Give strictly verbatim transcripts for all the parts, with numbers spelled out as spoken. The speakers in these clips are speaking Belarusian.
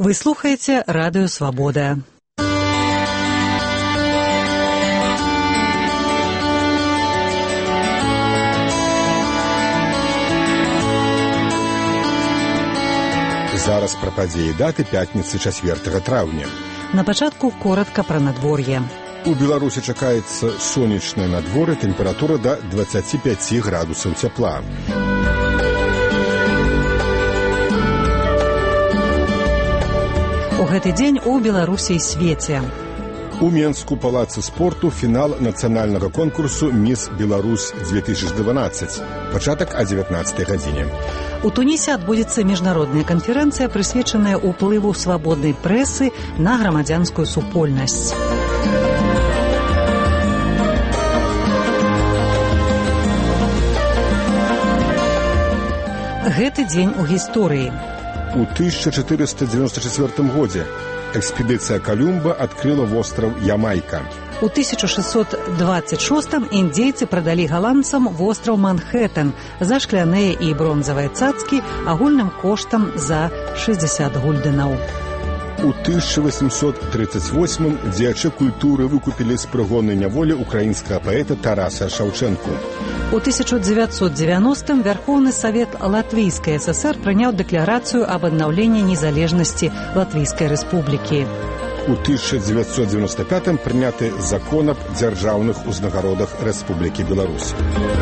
Вы слухаеце радыё Свабода. Зараз пра падзеі даты пятніцы чацвёртага траўня. На пачатку коротка пра надвор'е. У Беларусі чакаецца сонечнае надвор'е, тэмпература да дваццаці пяці градусаў цяпла. У гэты дзень у Беларусі і свеце. У Менску палацы спорту фінал нацыянальнага конкурсу «Міс Беларусь две тысячи двенадцать». Пачатак о дзевятнаццатай гадзіне. У Тунісе адбудзецца міжнародная канферэнцыя, прысвечаная ўплыву свабоднай прэсы на грамадзянскую супольнасць. Гэты дзень у гісторыі. У тысяча чатырыста дзевяносто чацвёртым годзе экспедыцыя Колумба адкрыла востраў Ямайка. У тысяча шестьсот двадцать шостым індзейцы прадалі галандцам востраў Манхэттэн за шкляныя і бронзавыя цацкі агульным коштам за шэсцьдзесят гульдэнаў. У тысяча восемьсот тридцать восьмым дзеячы культуры выкупілі з прыгоннай няволі украінскага паэта Тараса Шаўчэнку. У тысяча девятьсот девяностым Вярхоўны Савет Латвійскай ССР прыняў дэкларацыю аб аднаўленні незалежнасці Латвійскай Рэспублікі. У тысяча девятьсот девяносто пятым прыняты закон аб дзяржаўных узнагародах Рэспублікі Беларусь.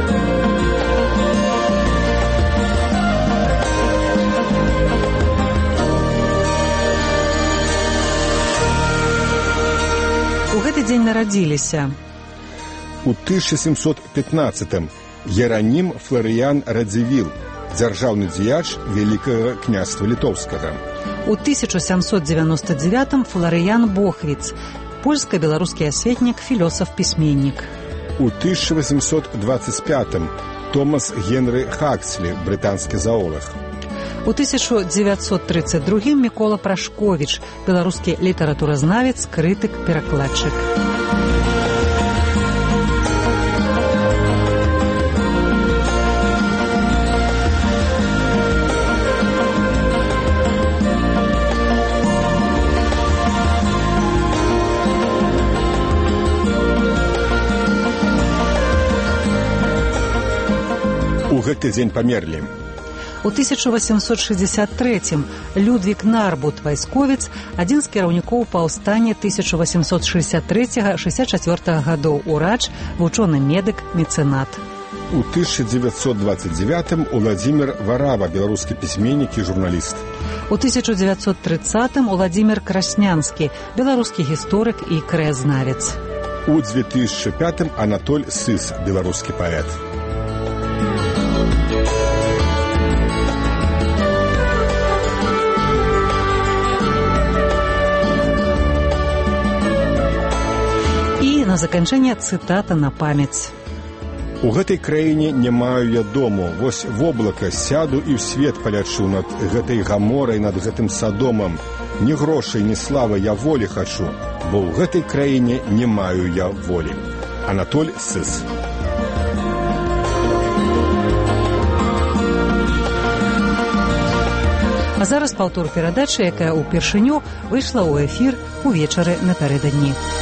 У гэты дзень нарадзіліся. У тысяча семьсот пятнадцатым Еранім Фларыян Радзівіл, дзяржаўны дзеяч Вялікага княства Літоўскага. У тысяча сямсот девяносто девятым Фларыян Бохвіц, польска-беларускі асветнік, філёсаф-пісьменнік. У тысяча восемьсот двадцать пятым Томас Генры Хакслі, брытанскі заолаг. У тысяча девятьсот тридцать другим Мікола Прашковіч, беларускі літаратуразнавец, крытык, перакладчык. У гэты дзень памерлі. У тысяча восемьсот шестьдесят третьим Людвік Нарбут, вайсковец, адзін з кіраўнікоў паўстання тысяча восемьсот шестьдесят третьего — шестьдесят четвёртого гадоў, урач, вучоны медык, мецэнат. У тысяча девятьсот двадцать девятым Уладзімір Варава, беларускі пісьменнік і журналіст. У тысяча девятьсот тридцатым Уладзімір Краснянскі, беларускі гісторык і краязнавец. У две тысячи пятым Анатоль Сыс, беларускі паэт. На заканчэнне цытата на памяць. У гэтай краіне не маю я дому. Вось воблака сяду і ў свет палячу над гэтай гаморай, над гэтым садомам. Ні грошай, ні славы, я волі хачу, бо ў гэтай краіне не маю я волі. Анатоль Сыс. А зараз паўтор перадачы, якая ўпершыню выйшла ў эфір увечары напярэдадні.